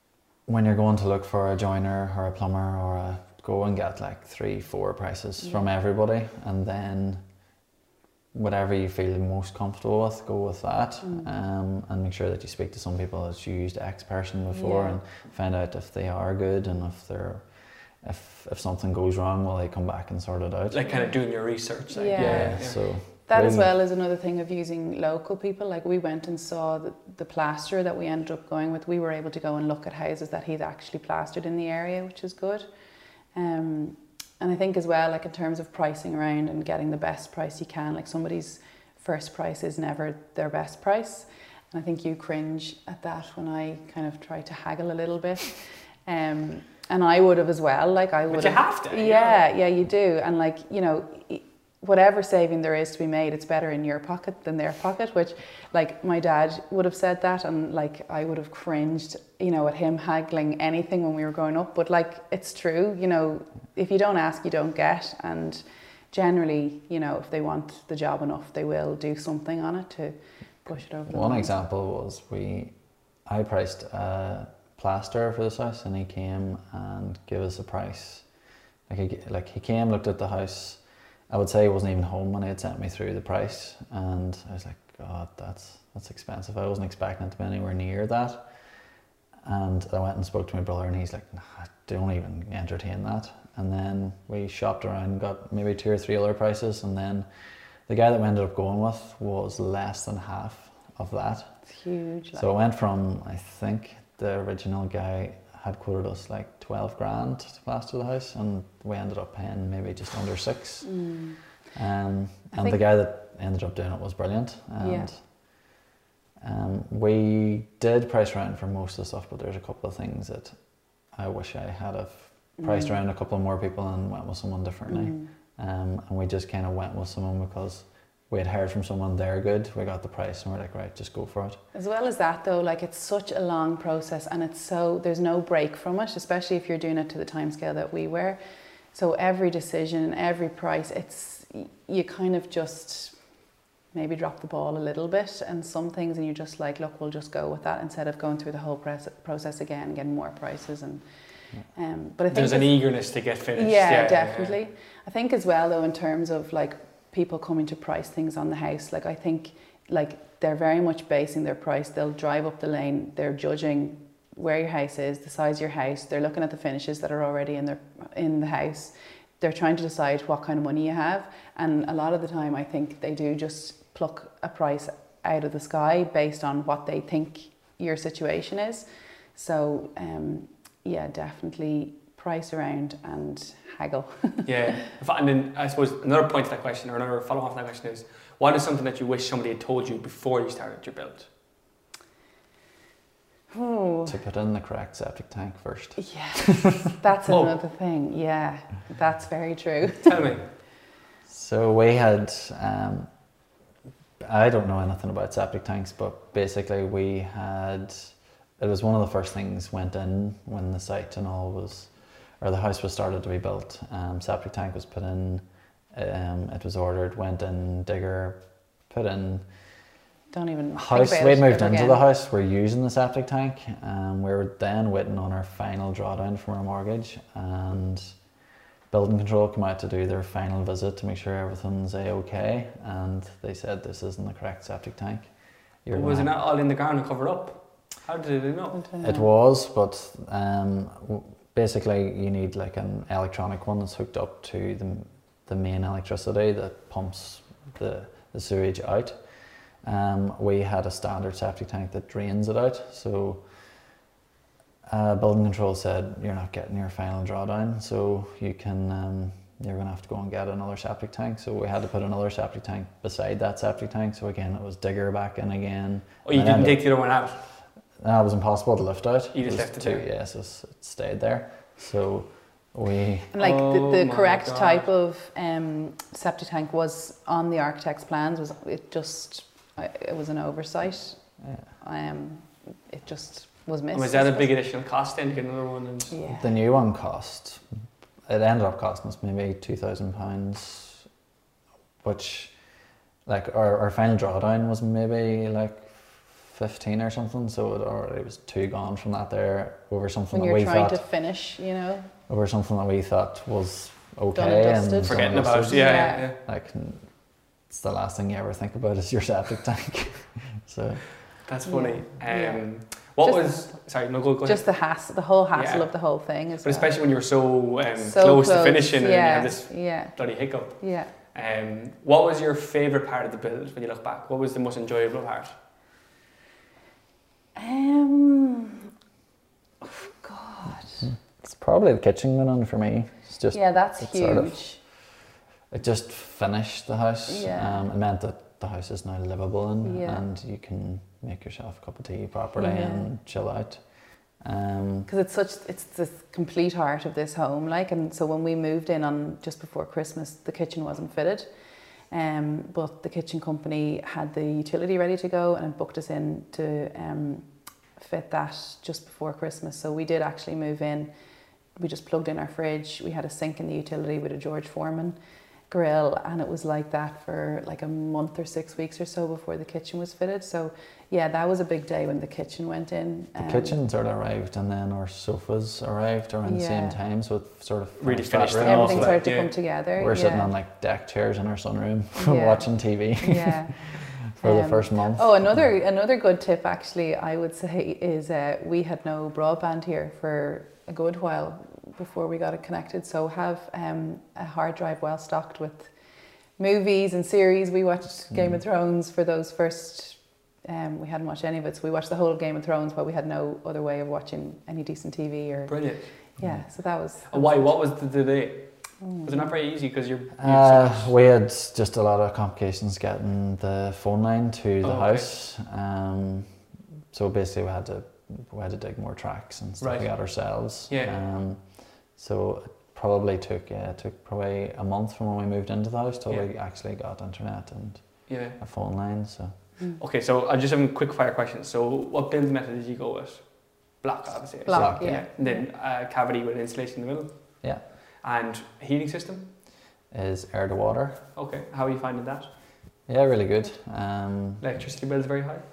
when you're going to look for a joiner or a plumber or a, go and get like three, four prices yeah. from everybody, and then whatever you feel most comfortable with, go with that. Mm. Um, and make sure that you speak to some people that's used X person before yeah. and find out if they are good, and if they're if if something goes wrong, will they come back and sort it out. Like kind of doing your research. Like, yeah. yeah, yeah. So that as well is another thing of using local people. Like we went and saw the, the plasterer that we ended up going with. We were able to go and look at houses that he'd actually plastered in the area, which is good. Um, and I think as well, like in terms of pricing around and getting the best price you can, like somebody's first price is never their best price. And I think you cringe at that when I kind of try to haggle a little bit. Um, and I would have as well. Like I would. But you have to. Yeah, yeah, yeah, you do. And like, you know, whatever saving there is to be made, it's better in your pocket than their pocket, which like my dad would have said that, and like I would have cringed, you know, at him haggling anything when we were growing up. But like, it's true, you know, if you don't ask, you don't get. And generally, you know, if they want the job enough, they will do something on it to push it over the One line. example was we, I priced a plaster for this house, and he came and gave us a price. Like he, like he came, looked at the house. I would say he wasn't even home when he had sent me through the price, and I was like, God, that's that's expensive. I wasn't expecting it to be anywhere near that. And I went and spoke to my brother, and he's like, nah, don't even entertain that. And then we shopped around, got maybe two or three other prices, and then the guy that we ended up going with was less than half of that. It's huge. Like. So it went from, I think the original guy had quoted us like twelve grand to plaster the house, and we ended up paying maybe just under six. Mm. Um, and the guy that ended up doing it was brilliant. And yeah. um, we did price around for most of the stuff, but there's a couple of things that I wish I had have priced mm. around a couple of more people and went with someone differently. Mm. Um, and we just kind of went with someone because we had heard from someone they're good, we got the price, and we're like, right, just go for it. As well as that though, like it's such a long process, and it's so, there's no break from it, especially if you're doing it to the time scale that we were. So every decision, every price, it's, you kind of just maybe drop the ball a little bit, and some things, and you're just like, look, we'll just go with that instead of going through the whole process again and getting more prices. And um, but I think there's an eagerness to get finished. Yeah, yeah definitely. Yeah. I think as well though, in terms of like people coming to price things on the house, like I think like they're very much basing their price. They'll drive up the lane, they're judging where your house is, the size of your house, they're looking at the finishes that are already in their in the house, they're trying to decide what kind of money you have, and a lot of the time I think they do just pluck a price out of the sky based on what they think your situation is. So um, yeah, definitely price around and haggle. Yeah, and then I suppose another point to that question, or another follow-on to that question is, what is something that you wish somebody had told you before you started your build? Oh. To put in the correct septic tank first. Yeah, that's another thing. Yeah, that's very true. Tell me. So we had, um, I don't know anything about septic tanks, but basically we had, it was one of the first things went in when the site and all was, or the house was started to be built. Um, septic tank was put in, um, it was ordered, went in, digger, put in. Don't even house. Think about we it moved into again. the house, we're using the septic tank, and we were then waiting on our final drawdown from our mortgage, and building control came out to do their final visit to make sure everything's a-okay, and they said this isn't the correct septic tank. You're was it gonna... not all in the ground and covered up? How did they know? It was, but um, basically you need like an electronic one that's hooked up to the, the main electricity that pumps the, the sewage out. Um, we had a standard septic tank that drains it out, so uh, building control said you're not getting your final drawdown, so you can um, you're going to have to go and get another septic tank. So we had to put another septic tank beside that septic tank. So again, it was digger back in again. Oh, you didn't take the other one out? No, it was impossible to lift out. You just it left it too, there? Yeah, so it stayed there. So we... And like oh the, the correct God. type of um, septic tank was on the architect's plans. Was it just... It was an oversight. Yeah. Um, it just was missed. And was that a big additional cost then to get another one? And yeah. The new one cost, it ended up costing us maybe two thousand pounds, which, like, our, our final drawdown was maybe like fifteen or something, so it already was two gone from that there over something When that you're we trying thought to finish, you know. over something that we thought was okay Done and dusted. done Forgetting and about it, dusted. yeah, Yeah. yeah. Like it's the last thing you ever think about is your septic tank. So That's funny. Yeah. Um, Yeah. What Just- was, sorry, no, go, go ahead. Just the hassle, the whole hassle Yeah. of the whole thing as But well. especially when you were so, um, So close, to close, finishing and then you yeah, have this yeah, bloody hiccup. yeah. Um, what was your favourite part of the build when you look back? What was the most enjoyable part? Um, oh God. it's probably the kitchen went on for me. It's just Yeah, that's it huge. sort of- it just finished the house. Yeah. Um, it meant that the house is now livable in, Yeah. and you can make yourself a cup of tea properly Yeah. and chill out. Um, Because it's such, it's the complete heart of this home, like, and so when we moved in on just before Christmas, the kitchen wasn't fitted, um, but the kitchen company had the utility ready to go and had booked us in to um, fit that just before Christmas. So we did actually move in. We just plugged in our fridge. We had a sink in the utility with a George Foreman grill, and it was like that for like a month or six weeks or so before the kitchen was fitted. So yeah, that was a big day when the kitchen went in. the Um, kitchen sort of arrived, and then our sofas arrived around the same Yeah. time, so it sort of Really finished that finished it room off. Everything Also, started to yeah. come together. We're yeah. sitting on like deck chairs in our sunroom Yeah. watching T V Yeah. for the Um, first month. Oh, another another good tip actually I would say is uh, we had no broadband here for a good while before we got it connected. So have um, a hard drive well stocked with movies and series. We watched Game Mm. of Thrones for those first. Um, we hadn't watched any of it, so we watched the whole of Game of Thrones, but we had no other way of watching any decent T V or Brilliant. yeah. So that was. And why? What was the delay? Was it not very easy because you're... you're Uh, so- we had just a lot of complications getting the phone line to the Oh, okay. house. Um, so basically we had to we had to dig more tracks and stuff Right. like that ourselves. Yeah. Um, so it probably took yeah, it took probably a month from when we moved into the house till Yeah. we actually got internet and yeah. a phone line. So Okay, so I just have a quick fire question. So what build method did you go with? Block, obviously. Block, Block, yeah. And then uh, cavity with insulation in the middle. yeah, And heating system? is air to water. Okay, how are you finding that? Yeah, really good. Um, Electricity bills very high?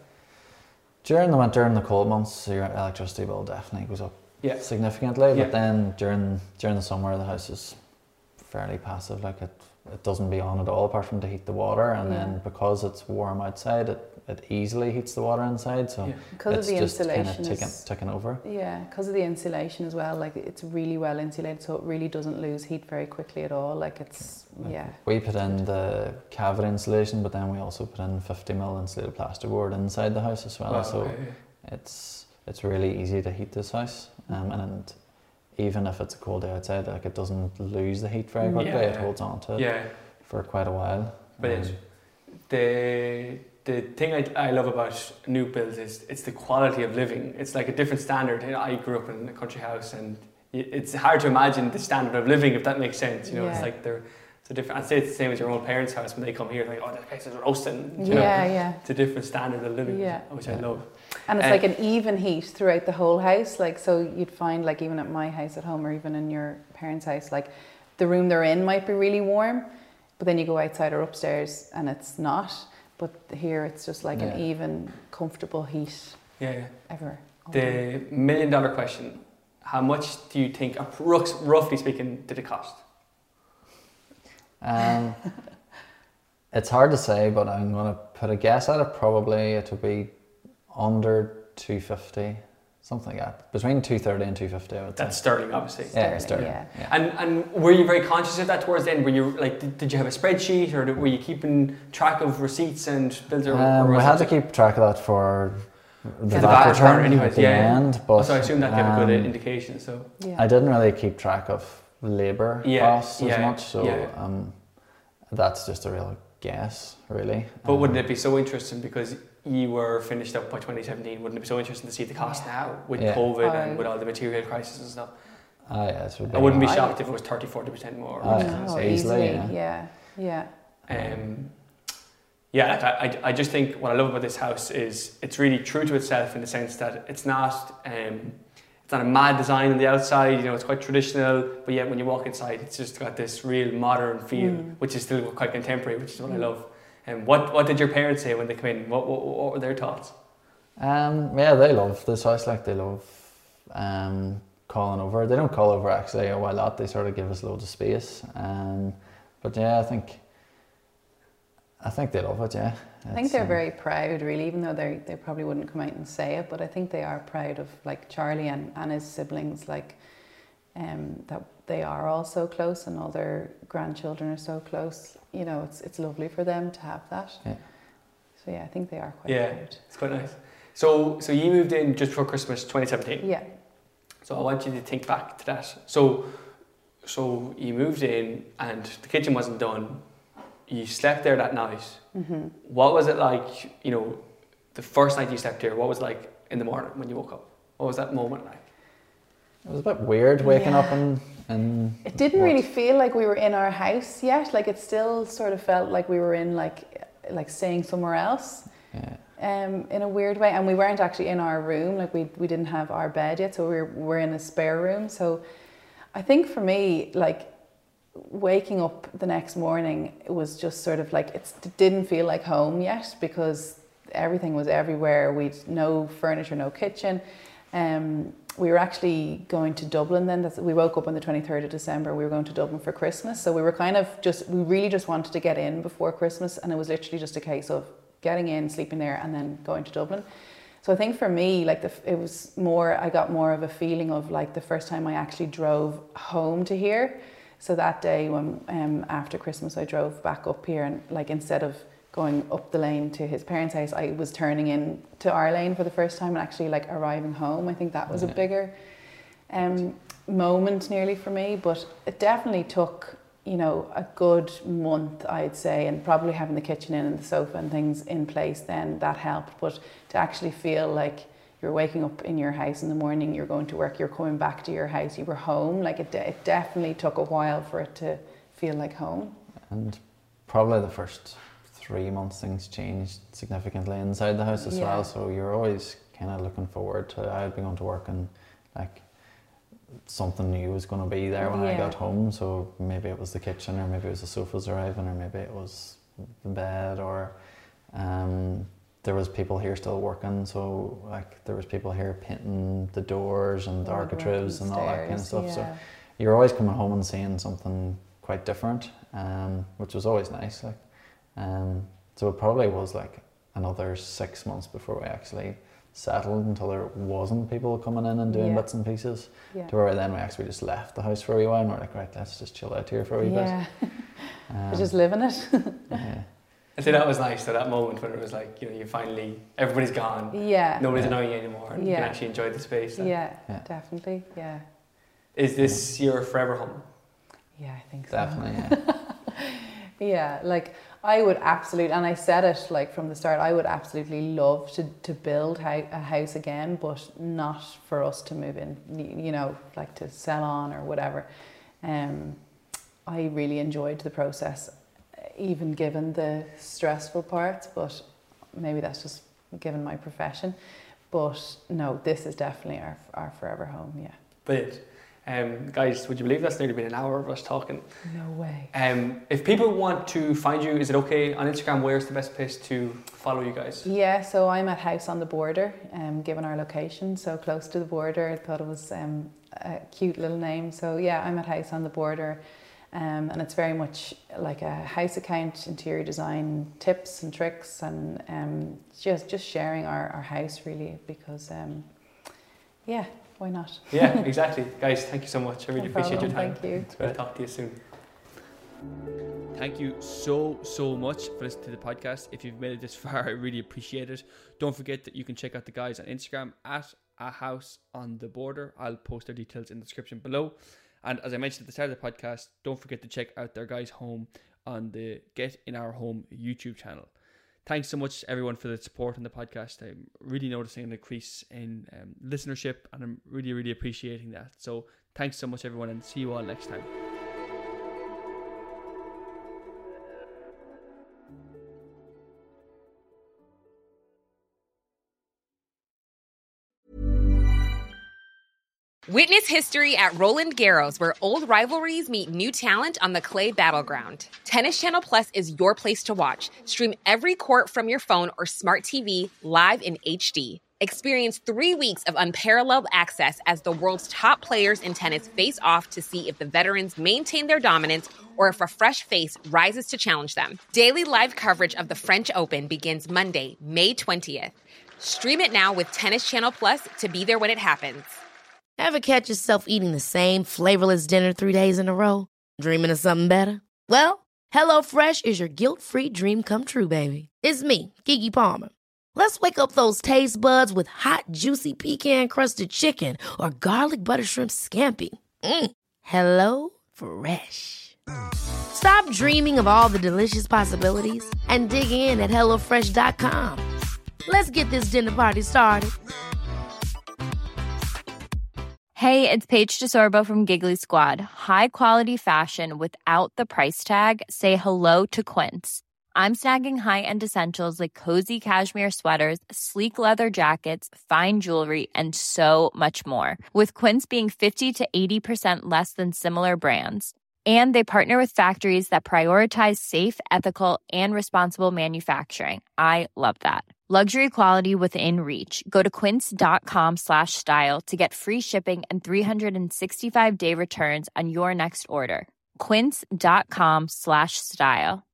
during the winter and the cold months, your electricity bill definitely goes up Yeah. significantly. Yeah. But then during during the summer, the house is fairly passive. Like it, it doesn't be on at all, apart from to heat the water. And Yeah. then because it's warm outside, it, it easily heats the water inside. So Yeah. Because of it's the just kind of insulation ticking, is- ticking over. Yeah, because of the insulation as well, like it's really well insulated, so it really doesn't lose heat very quickly at all. Like it's, yeah. We put in the cavity insulation, but then we also put in fifty mil insulated plasterboard inside the house as well. Wow, so okay, yeah. it's it's really easy to heat this house, um, and even if it's a cold day outside, like it doesn't lose the heat very quickly. It Yeah. holds on to it Yeah, for quite a while. brilliant. Um, The the thing I, I love about new builds is it's the quality of living. It's like a different standard. You know, I grew up in a country house, and y- it's hard to imagine the standard of living, if that makes sense. You know, it's Yeah. like they're it's a different. I'd say it's the same as your own parents' house when they come here. Like, oh, this place is roasting. You know? Yeah, yeah. It's a different standard of living, Yeah. which I Yeah. love. And it's Uh, like an even heat throughout the whole house. Like, so you'd find, like, even at my house at home or even in your parents' house, like, the room they're in might be really warm, but then you go outside or upstairs and it's not. But here it's just like an Yeah. even, comfortable heat Yeah. yeah. ever. all The million dollar question: how much do you think, approx- roughly speaking, did it cost? Um, it's hard to say, but I'm going to put a guess at it. Probably it would be under two fifty, something like that. Between two thirty and two fifty, I would That's say. sterling, obviously. Yeah, sterling, sterling. yeah. And and were you very conscious of that towards the end? Were you like, did, did you have a spreadsheet, or were you keeping track of receipts and bills? Or, Um, or we was had it- to keep track of that for the Yeah, VAT the VAT return return anyways, at the yeah, yeah. end. But so I assume that gave a good um, indication. So Yeah. I didn't really keep track of labour Yeah, costs as yeah, much, so yeah. um, that's just a real guess, really. But wouldn't Um, it be so interesting, because you were finished up by twenty seventeen, wouldn't it be so interesting to see the cost Yeah. now with Yeah. COVID Oh. and with all the material crisis and stuff? Ah, yeah, it would be. I wouldn't be I- shocked if it was thirty, forty percent more. Oh, which yeah. is No, insane. easily, easily, yeah. yeah, yeah. Um, yeah, like I, I, I just think what I love about this house is it's really true to itself, in the sense that it's not um, it's not a mad design on the outside. You know, it's quite traditional, but yet when you walk inside, it's just got this real modern feel, Mm. which is still quite contemporary, which is what I love. And um, what what did your parents say when they came in? What what, what were their thoughts? Um, yeah, they love this house. Like they love um, calling over. They don't call over actually a while out. They sort of give us loads of space. Um, but yeah, I think I think they love it. Yeah, I think It's, they're um, very proud, really, even though they they probably wouldn't come out and say it. But I think they are proud of like Charlie and, and his siblings, like um, that they are all so close, and all their grandchildren are so close. You know, it's it's lovely for them to have that. Yeah. So yeah, I think they are quite Yeah, proud. it's quite nice. So, so you moved in just before Christmas twenty seventeen. Yeah. So I want you to think back to that. So, so you moved in and the kitchen wasn't done. You slept there that night. Mm-hmm. What was it like? You know, the first night you slept here. What was it like in the morning when you woke up? What was that moment like? It was a bit weird waking Yeah. up and and. It didn't what- really feel like we were in our house yet. Like it still sort of felt like we were in like like staying somewhere else. Yeah. Um, in a weird way, and we weren't actually in our room. Like we we didn't have our bed yet, so we were we're in a spare room. So, I think for me, like waking up the next morning, it was just sort of like it's, it didn't feel like home yet because everything was everywhere. We'd no furniture, no kitchen. Um, we were actually going to Dublin then. That's, we woke up on the twenty-third of December. We were going to Dublin for Christmas, so we were kind of just we really just wanted to get in before Christmas, and it was literally just a case of getting in, sleeping there, and then going to Dublin. So I think for me, like the, it was more, I got more of a feeling of like the first time I actually drove home to here. So that day when um, after Christmas I drove back up here, and like instead of going up the lane to his parents' house, I was turning in to our lane for the first time and actually like arriving home. I think that was a bigger um, moment nearly for me, but it definitely took, you know, a good month, I'd say, and probably having the kitchen in and the sofa and things in place, then that helped. But to actually feel like you're waking up in your house in the morning, you're going to work, you're coming back to your house, you were home, like it, de- it definitely took a while for it to feel like home. And probably the first three months things changed significantly inside the house as Yeah. well. So you're always kind of looking forward to, I'd be going to work and like something new was going to be there when I Yeah. got home. So maybe it was the kitchen, or maybe it was the sofas arriving, or maybe it was the bed, or um, there was people here still working. So like there was people here painting the doors and the Woodwork architraves and all that kind of stairs, stuff. So yeah. you're always coming home and seeing something quite different, um, which was always nice. Like, um, so it probably was like another six months before we actually settled, until there wasn't people coming in and doing Yeah. bits and pieces. Yeah. To where then we actually just left the house for a wee while and we're like, right, let's just chill out here for a wee Yeah, bit. Um, we're just living it. yeah. I think that was nice. So that moment when it was like, you know, you finally everybody's gone, Yeah, nobody's Yeah. annoying you anymore, and you Yeah. can actually enjoy the space. Like, yeah, Yeah. definitely, yeah. Is this your forever home? Yeah, I think so. Definitely, yeah. Yeah, like I would absolutely, and I said it like from the start, I would absolutely love to, to build hou- a house again, but not for us to move in, y- you know, like to sell on or whatever. Um, I really enjoyed the process, even given the stressful parts, but maybe that's just given my profession. But no, this is definitely our, our forever home, yeah. Brilliant. Um, guys, would you believe that's nearly been an hour of us talking? No way. Um, if people want to find you, is it okay on Instagram? Where's the best place to follow you guys? Yeah, so I'm at House on the Border, um, given our location, so close to the border. I thought it was um, a cute little name. So yeah, I'm at House on the Border, um, and it's very much like a house account, interior design tips and tricks, and um, just just sharing our, our house really, because um, yeah, why not? Yeah, exactly. Guys, thank you so much. I really No appreciate your problem, time. thank you. It's great to talk to you soon. Thank you so, so much for listening to the podcast. If you've made it this far, I really appreciate it. Don't forget that you can check out the guys on Instagram at A House on the Border. I'll post their details in the description below. And as I mentioned at the start of the podcast, don't forget to check out their guys' home on the Get In Our Home YouTube channel. Thanks so much, everyone, for the support on the podcast. I'm really noticing an increase in um, listenership, and I'm really, really appreciating that. So thanks so much, everyone, and see you all next time. Witness history at Roland Garros, where old rivalries meet new talent on the clay battleground. Tennis Channel Plus is your place to watch. Stream every court from your phone or smart T V live in H D. Experience three weeks of unparalleled access as the world's top players in tennis face off to see if the veterans maintain their dominance or if a fresh face rises to challenge them. Daily live coverage of the French Open begins Monday, May twentieth. Stream it now with Tennis Channel Plus to be there when it happens. Ever catch yourself eating the same flavorless dinner three days in a row? Dreaming of something better? Well, HelloFresh is your guilt-free dream come true, baby. It's me, Keke Palmer. Let's wake up those taste buds with hot, juicy pecan-crusted chicken or garlic butter shrimp scampi. Mm. Hello Fresh. Stop dreaming of all the delicious possibilities and dig in at hello fresh dot com. Let's get this dinner party started. Hey, it's Paige DeSorbo from Giggly Squad. High quality fashion without the price tag. Say hello to Quince. I'm snagging high-end essentials like cozy cashmere sweaters, sleek leather jackets, fine jewelry, and so much more. With Quince being fifty to eighty percent less than similar brands. And they partner with factories that prioritize safe, ethical, and responsible manufacturing. I love that. Luxury quality within reach. Go to quince.com slash style to get free shipping and three sixty-five day returns on your next order. Quince.com slash style.